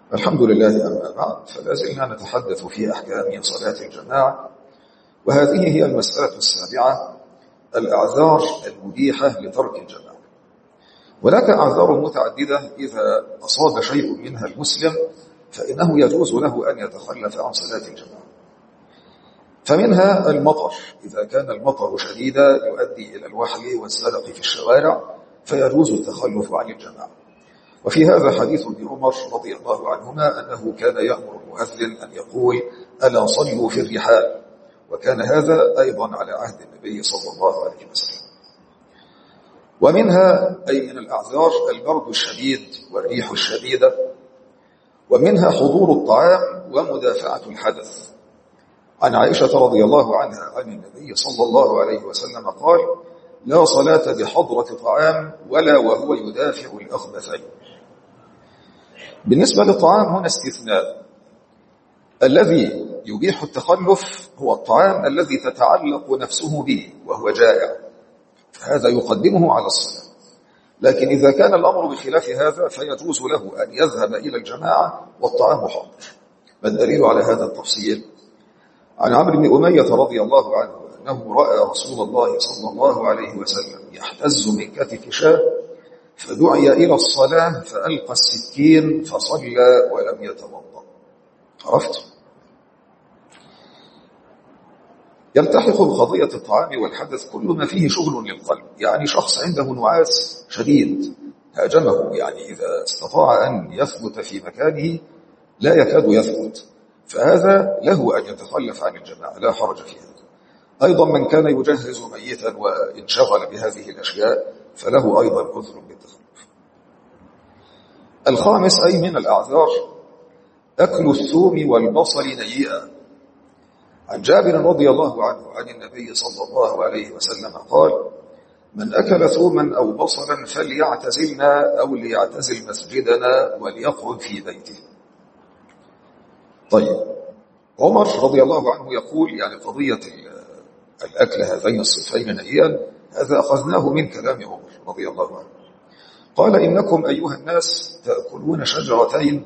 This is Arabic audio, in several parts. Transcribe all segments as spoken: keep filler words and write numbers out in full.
الحمد لله. أما بعد، فلا زلنا نتحدث في أحكام صلاة الجماعة، وهذه هي المسألة السابعة: الأعذار المبيحة لترك الجماعة. ولك أعذار متعددة إذا أصاب شيء منها المسلم فإنه يجوز له أن يتخلف عن صلاة الجماعة. فمنها المطر، إذا كان المطر شديدا يؤدي إلى الوحل والزلق في الشوارع فيجوز التخلف عن الجماعة. وفي هذا حديث ابن عمر رضي الله عنهما أنه كان يأمر المؤذن أن يقول: ألا صلوا في الرحال، وكان هذا أيضا على عهد النبي صلى الله عليه وسلم. ومنها أي من الأعذار البرد الشديد والريح الشديدة، ومنها حضور الطعام ومدافعة الحدث. عن عائشة رضي الله عنها عن النبي صلى الله عليه وسلم قال: لا صلاة بحضرة طعام ولا وهو يدافع الأخبثين. بالنسبة للطعام هنا استثناء، الذي يبيح التخلف هو الطعام الذي تتعلق نفسه به وهو جائع، فهذا يقدمه على الصلاة. لكن إذا كان الأمر بخلاف هذا فيجوز له أن يذهب إلى الجماعة والطعام حاضر. ما الدليل على هذا التفصيل؟ عن عمرو بن أمية رضي الله عنه أنه رأى رسول الله صلى الله عليه وسلم يحتز من كتف شاة، فدعي إلى الصلاة فألقى السكين فصلى ولم يتوضأ. عرفت؟ يلتحق بقضية الطعام والحدث كل ما فيه شغل للقلب، يعني شخص عنده نعاس شديد هاجمه، يعني إذا استطاع أن يثبت في مكانه لا يكاد يثبت، فهذا له أن يتخلف عن الجماعة، لا حرج في هذا. أيضا من كان يجهز ميتا وانشغل بهذه الأشياء فله أيضا عذر بالتخلف. الخامس أي من الأعذار أكل الثوم والبصل نيئا. عن جابر رضي الله عنه عن النبي صلى الله عليه وسلم قال: من أكل ثوما أو بصلا فليعتزلنا أو ليعتزل مسجدنا وليقعد في بيته. طيب، عمر رضي الله عنه يقول يعني قضية الأكل هذين الصنفين نهيا هذا أخذناه من كلام عمر رضي الله عنه. قال: إنكم أيها الناس تأكلون شجرتين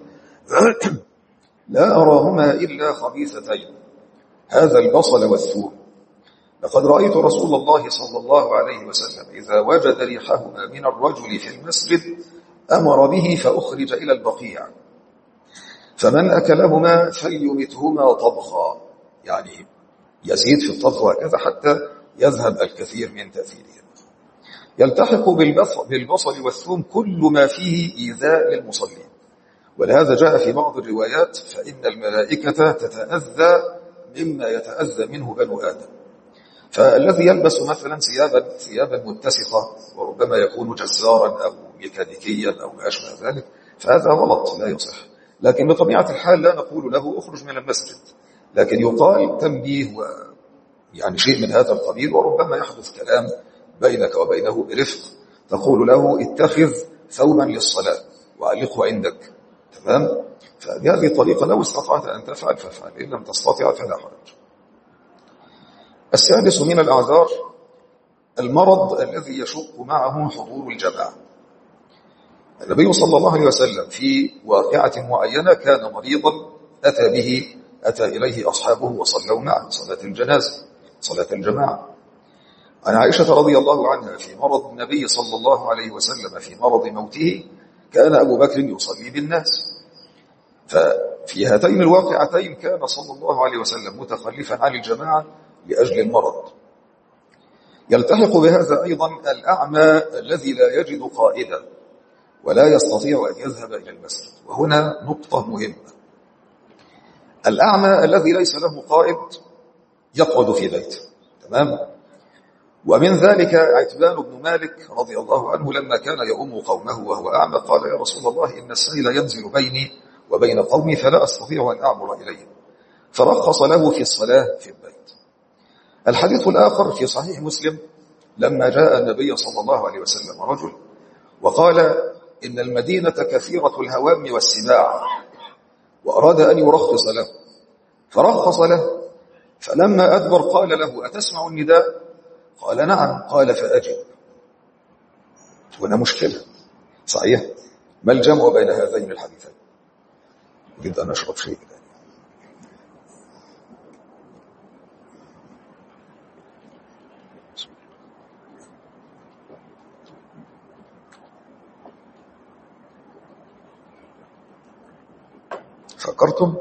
لا أراهما إلا خبيثتين، هذا البصل والثوم. لقد رأيت رسول الله صلى الله عليه وسلم إذا وجد ريحهما من الرجل في المسجد أمر به فأخرج إلى البقيع، فمن أكلهما فليمتهما طبخا، يعني يزيد في الطبخ وهكذا حتى يذهب الكثير من تأثيرهما. يلتحق بالبصل والثوم كل ما فيه إيذاء للمصلين، ولهذا جاء في بعض الروايات: فإن الملائكة تتأذى مما يتأذى منه بنو آدم. فالذي يلبس مثلا ثيابا ثيابا متسخة وربما يكون جزارا أو ميكانيكيا أو ما أشبه ذلك فهذا غلط لا يصح. لكن بطبيعة الحال لا نقول له اخرج من المسجد، لكن يقال تنبيه ويعني شيء من هذا القبيل، وربما يحدث كلام بينك وبينه برفق، تقول له اتخذ ثوبا للصلاة وعلقه عندك، تمام؟ فبهذه الطريقة لو استطعت أن تفعل فافعل، إن لم تستطع فلا حرج. السادس من الأعذار المرض الذي يشق معه حضور الجماعة. النبي صلى الله عليه وسلم في واقعة معينة كان مريضا أتى به أتى إليه أصحابه وصلوا معه صلاة الجنازة صلاة الجماعة. عن عائشة رضي الله عنها في مرض النبي صلى الله عليه وسلم في مرض موته كان أبو بكر يصلي بالناس، ففي هاتين الواقعتين كان صلى الله عليه وسلم متخلفا عن الجماعة لأجل المرض. يلتحق بهذا أيضا الأعمى الذي لا يجد قائدا ولا يستطيع أن يذهب إلى المسجد، وهنا نقطة مهمة. الأعمى الذي ليس له قائد يقعد في بيته، تمام؟ ومن ذلك عتبان بن مالك رضي الله عنه لما كان يؤم قومه وهو أعمى قال: يا رسول الله إن السيل ينزل بيني وبين قومي فلا أستطيع أن أعبر إليهم، فرخص له في الصلاة في البيت. الحديث الآخر في صحيح مسلم لما جاء النبي صلى الله عليه وسلم رجل وقال: إن المدينة كثيرة الهوام والسباع، وأراد أن يرخص له فرخص له، فلما أدبر قال له: أتسمع النداء؟ قال: نعم. قال: فأجب. هنا مشكلة صحيح، ما الجمع بين هذين الحديثين؟ أريد أن أشرب شيء. فكرتم؟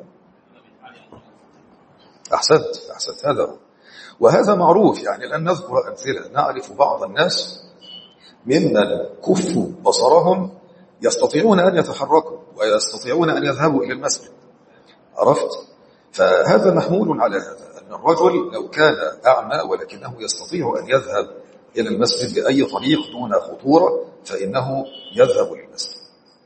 أحسنت أحسنت هذا هو. وهذا معروف، يعني لن نذكر أمثلة. نعرف بعض الناس ممن كفوا بصرهم يستطيعون أن يتحركوا ويستطيعون أن يذهبوا إلى المسجد، عرفت؟ فهذا محمول على هذا، أن الرجل لو كان أعمى ولكنه يستطيع أن يذهب إلى المسجد بأي طريق دون خطورة فإنه يذهب للمسجد.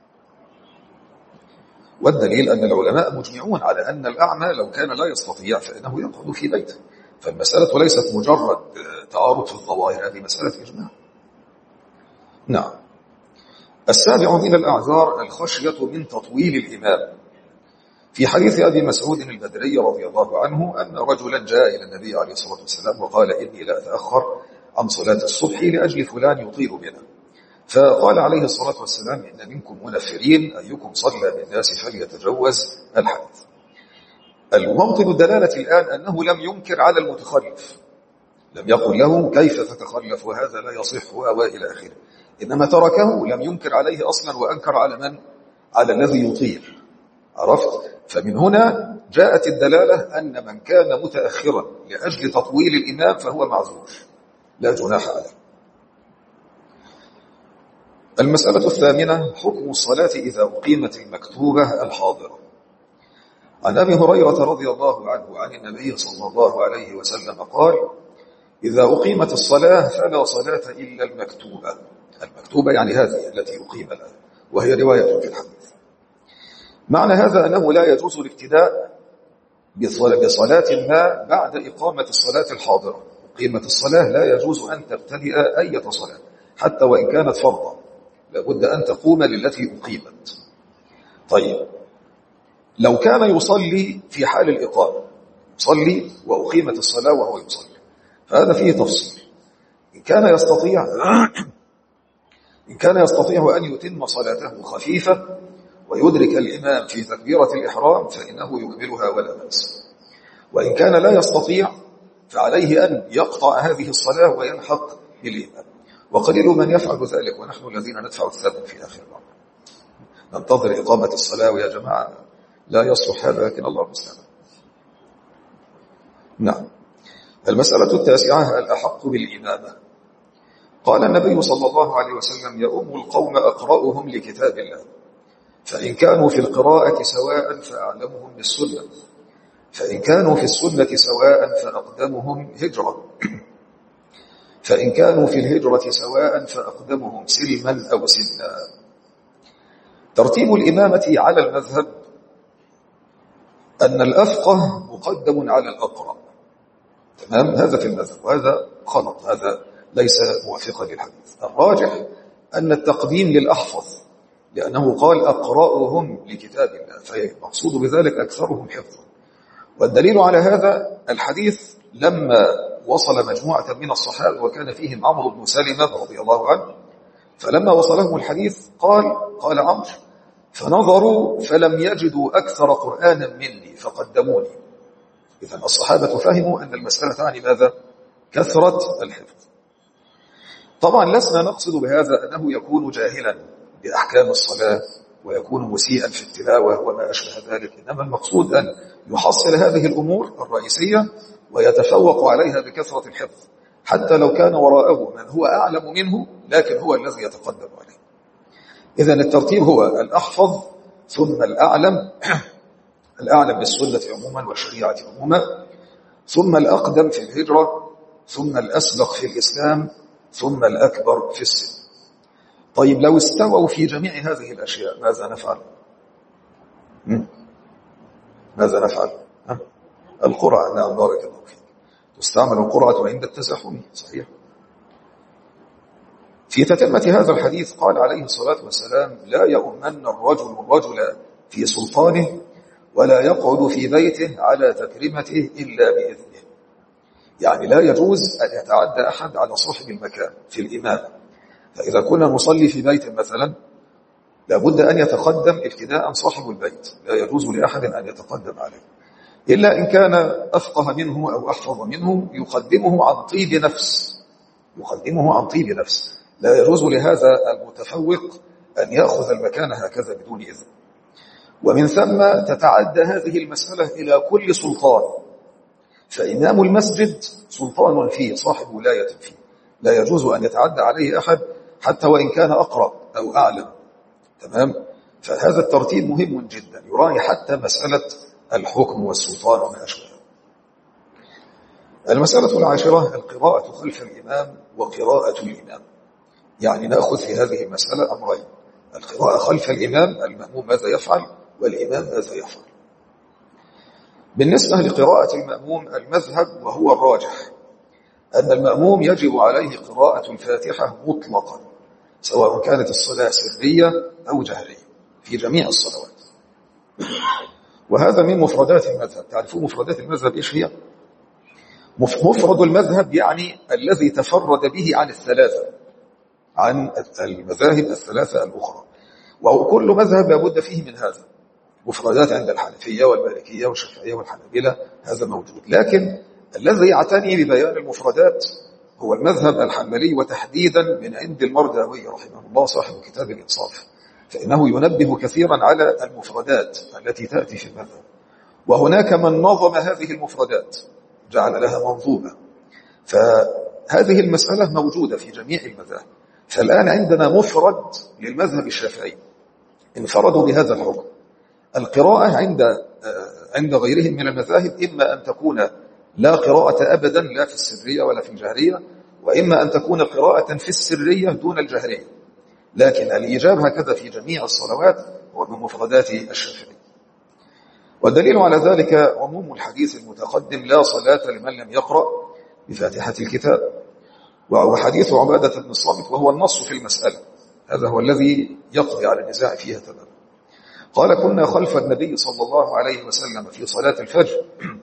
والدليل أن العلماء مجمعون على أن الأعمى لو كان لا يستطيع فإنه يقعد في بيته. فالمسألة ليست مجرد تعارض في الظواهر، هذه مسألة إجماع. نعم. السابع من الأعذار الخشية من تطويل الإمام. في حديث أبي مسعود البدري رضي الله عنه أن رجلا جاء إلى النبي عليه الصلاة والسلام وقال إني لا أتأخر عن صلاة الصبح لأجل فلان يطيل بنا، فقال عليه الصلاة والسلام إن منكم منفرين أيكم صلى بالناس فليتجوز الحديث. الموطن الدلالة الآن أنه لم ينكر على المتخلف، لم يقل له كيف تتخلف وهذا لا يصح وإلى آخره، إنما تركه، لم ينكر عليه أصلا وأنكر على من؟ على الذي يطيل، عرفت؟ فمن هنا جاءت الدلالة أن من كان متأخرا لأجل تطويل الإمام فهو معذور لا جناح عليه. المسألة الثامنة حكم الصلاة إذا أقيمت المكتوبة الحاضرة. عن أبي هريرة رضي الله عنه عن النبي صلى الله عليه وسلم قال إذا أقيمت الصلاة فلا صلاة إلا المكتوبة. المكتوبة يعني هذه التي أقيم الآن، وهي رواية في الحديث. معنى هذا أنه لا يجوز الابتداء بصلاة ما بعد إقامة الصلاة الحاضرة. أقيمت الصلاة لا يجوز أن تبتدئ أي صلاة حتى وإن كانت فرضا، لابد أن تقوم للتي أقيمت. طيب لو كان يصلي في حال الإقامة، يصلي وأقيمت الصلاة وهو يصلي، فهذا فيه تفصيل. إن كان يستطيع إن كان يستطيع أن يتم صلاته خفيفة ويدرك الإمام في تكبيرة الإحرام فإنه يكملها ولا بأس، وإن كان لا يستطيع فعليه أن يقطع هذه الصلاة ويلحق بالإمام، وقليل من يفعل ذلك ونحن الذين ندفع الثمن في آخر الأمر. ننتظر إقامة الصلاة ويا جماعة لا يصلح هذا، لكن الله المستعان. نعم. المسألة التاسعة الأحق بالإمامة. قال النبي صلى الله عليه وسلم يؤم القوم أقرأهم لكتاب الله، فإن كانوا في القراءة سواء فأعلمهم بالسنة، فإن كانوا في السنة سواء فأقدمهم هجرة، فإن كانوا في الهجرة سواء فأقدمهم سلما أو سنا. ترتيب الإمامة على المذهب أن الأفقه مقدم على الأقرأ، تمام؟ هذا في المذهب، وهذا غلط، هذا ليس موافقا للحديث. الراجح أن التقديم للأحفظ، لأنه قال أقرأهم لكتاب الله، فالمقصود بذلك أكثرهم حفظا. والدليل على هذا الحديث لما وصل مجموعة من الصحابة وكان فيهم عمرو بن سلمة رضي الله عنه، فلما وصلهم الحديث قال قال عمرو فنظروا فلم يجدوا أكثر قرآنا مني فقدموني. إذن الصحابة فهموا أن المسألة تعني ماذا؟ كثرة الحفظ. طبعا لسنا نقصد بهذا أنه يكون جاهلا بأحكام الصلاة ويكون مسيئا في التلاوة وما أشبه ذلك، إنما المقصود أن يحصل هذه الأمور الرئيسية ويتفوق عليها بكثرة الحفظ، حتى لو كان وراءه من هو أعلم منه لكن هو الذي يتقدم عليه. إذن الترتيب هو الأحفظ ثم الأعلم الأعلم بالسنة عموما والشريعة عموما، ثم الأقدم في الهجرة، ثم الأسبق في الإسلام، ثم الأكبر في السن. طيب لو استووا في جميع هذه الأشياء ماذا نفعل؟ ماذا نفعل؟ ها؟ القرعة. نعم بارك الله فيك. تستعمل القرعة عند التزاحم، صحيح. في تتمة هذا الحديث قال عليه الصلاة والسلام لا يؤمن الرجل الرجل في سلطانه ولا يقعد في بيته على تكريمته إلا بإذنه. يعني لا يجوز أن يتعدى أحد على صاحب المكان في الإمامة. فإذا كنا نصلي في بيت مثلا لابد أن يتقدم ابتداء صاحب البيت، لا يجوز لأحد أن يتقدم عليه إلا إن كان أفقه منه أو أحفظ منه، يقدمه عن طيب نفس يقدمه عن طيب نفس لا يجوز لهذا المتفوق أن يأخذ المكان هكذا بدون إذن. ومن ثم تتعدى هذه المسألة إلى كل سلطان، فإمام المسجد سلطان فيه، صاحب ولاية فيه، لا يجوز أن يتعدى عليه أحد حتى وإن كان أقرأ أو أعلم. تمام؟ فهذا الترتيب مهم جدا، يراعي حتى مسألة الحكم والسلطان وما أشبه. المسألة العاشرة القراءة خلف الإمام وقراءة الإمام. يعني نأخذ في هذه المسألة أمرين: القراءة خلف الإمام، المأموم ماذا يفعل، والإمام ماذا يفعل. بالنسبة لقراءة المأموم، المذهب وهو الراجح أن المأموم يجب عليه قراءة الفاتحة مطلقا، سواء كانت الصلاة سرية أو جهرية، في جميع الصلوات. وهذا من مفردات المذهب. تعرفون مفردات المذهب إيش هي؟ مفرد المذهب يعني الذي تفرد به عن الثلاثة، عن المذاهب الثلاثة الأخرى، وكل مذهب لابد فيه من هذا. مفردات عند الحنفية والمالكية والشافعية والحنابلة هذا موجود، لكن الذي يعتني ببيان المفردات هو المذهب الحنبلي، وتحديدا من عند المرداوي رحمه الله صاحب كتاب الإنصاف، فإنه ينبه كثيرا على المفردات التي تأتي في المذهب. وهناك من نظم هذه المفردات، جعل لها منظومة، فهذه المسألة موجودة في جميع المذاهب. فالآن عندنا مفرد للمذهب الشافعي انفردوا بهذا الحكم. القراءة عند عند غيرهم من المذاهب إما أن تكون لا قراءة أبدا، لا في السرية ولا في الجهرية، وإما أن تكون قراءة في السرية دون الجهرية. لكن الإيجاب هكذا في جميع الصلوات هو من مفردات الشافعي. والدليل على ذلك عموم الحديث المتقدم: لا صلاة لمن لم يقرأ بفاتحة الكتاب، وحديث عبادة بن الصامت، وهو النص في المسألة، هذا هو الذي يقضي على النزاع فيها تماما. قال: كنا خلف النبي صلى الله عليه وسلم في صلاة الفجر،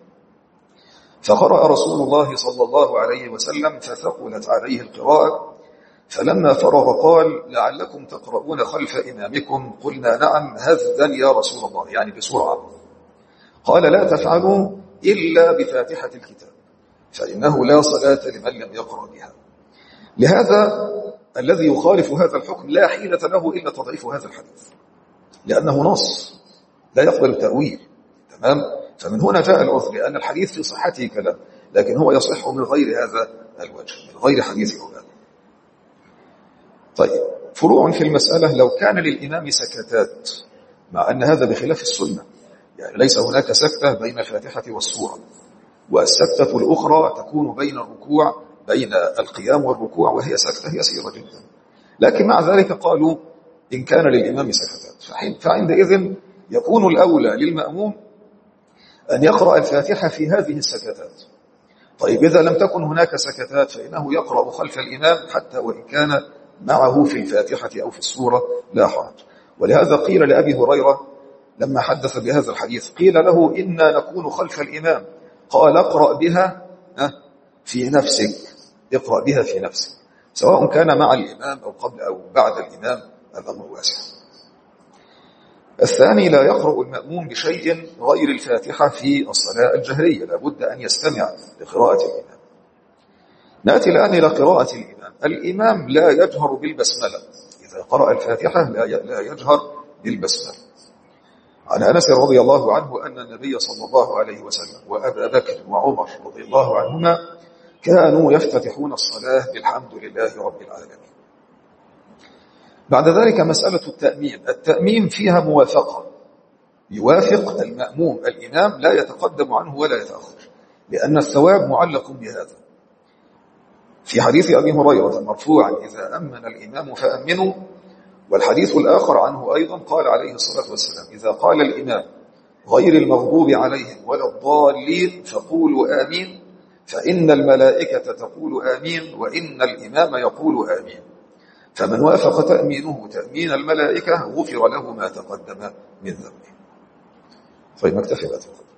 فقرأ رسول الله صلى الله عليه وسلم فثقلت عليه القراءة، فلما فرغ قال: لعلكم تقرؤون خلف إمامكم؟ قلنا: نعم، هذا يا رسول الله، يعني بسرعة. قال: لا تفعلوا إلا بفاتحة الكتاب، فإنه لا صلاة لمن لم يقرأ بها. لهذا الذي يخالف هذا الحكم لا حيلة له إلا تضعيف هذا الحديث، لأنه نص لا يقبل التأويل. تمام؟ فمن هنا جاء العذر، لأن الحديث في صحته كلام، لكن هو يصح من غير هذا الوجه، من غير حديث عبادة. طيب، فروع في المسألة: لو كان للإمام سكتات، مع أن هذا بخلاف السنة، يعني ليس هناك سكتة بين الفاتحة والسورة، والسكتة الأخرى تكون بين الركوع، بين القيام والركوع، وهي سكتة يسيرة جدا. لكن مع ذلك قالوا إن كان للإمام سكتات فعندئذ يكون الأولى للمأموم أن يقرأ الفاتحة في هذه السكتات. طيب، إذا لم تكن هناك سكتات فإنه يقرأ خلف الإمام حتى وإن كان معه في الفاتحة أو في السورة، لا حرج. ولهذا قيل لأبي هريرة لما حدث بهذا الحديث، قيل له: إنا نكون خلف الإمام. قال: اقرأ بها في نفسك، اقرأ بها في نفسك، سواء كان مع الإمام أو قبل أو بعد الإمام، الأمر واسع. الثاني: لا يقرأ المأموم بشيء غير الفاتحة في الصلاة الجهرية، لابد أن يستمع لقراءة الإمام. نأتي الآن إلى قراءة الإمام. الإمام لا يجهر بالبسملة، إذا قرأ الفاتحة لا يجهر بالبسملة. عن أنس رضي الله عنه أن النبي صلى الله عليه وسلم وأبا بكر وعمر رضي الله عنهما كانوا يفتتحون الصلاة بالحمد لله رب العالمين. بعد ذلك مسألة التأمين. التأمين فيها موافقة، يوافق المأموم الإمام، لا يتقدم عنه ولا يتأخر، لأن الثواب معلق بهذا. في حديث أبي هريرة مرفوعا: إذا أمن الإمام فأمنوا. والحديث الآخر عنه أيضا قال عليه الصلاة والسلام: إذا قال الإمام غير المغضوب عليهم ولا الضالين فقولوا آمين، فإن الملائكة تقول آمين، وإن الإمام يقول آمين. فمن وافق تأمينه تأمين الملائكة غفر له ما تقدم من ذنبه. طيب، نكتفي بهذا.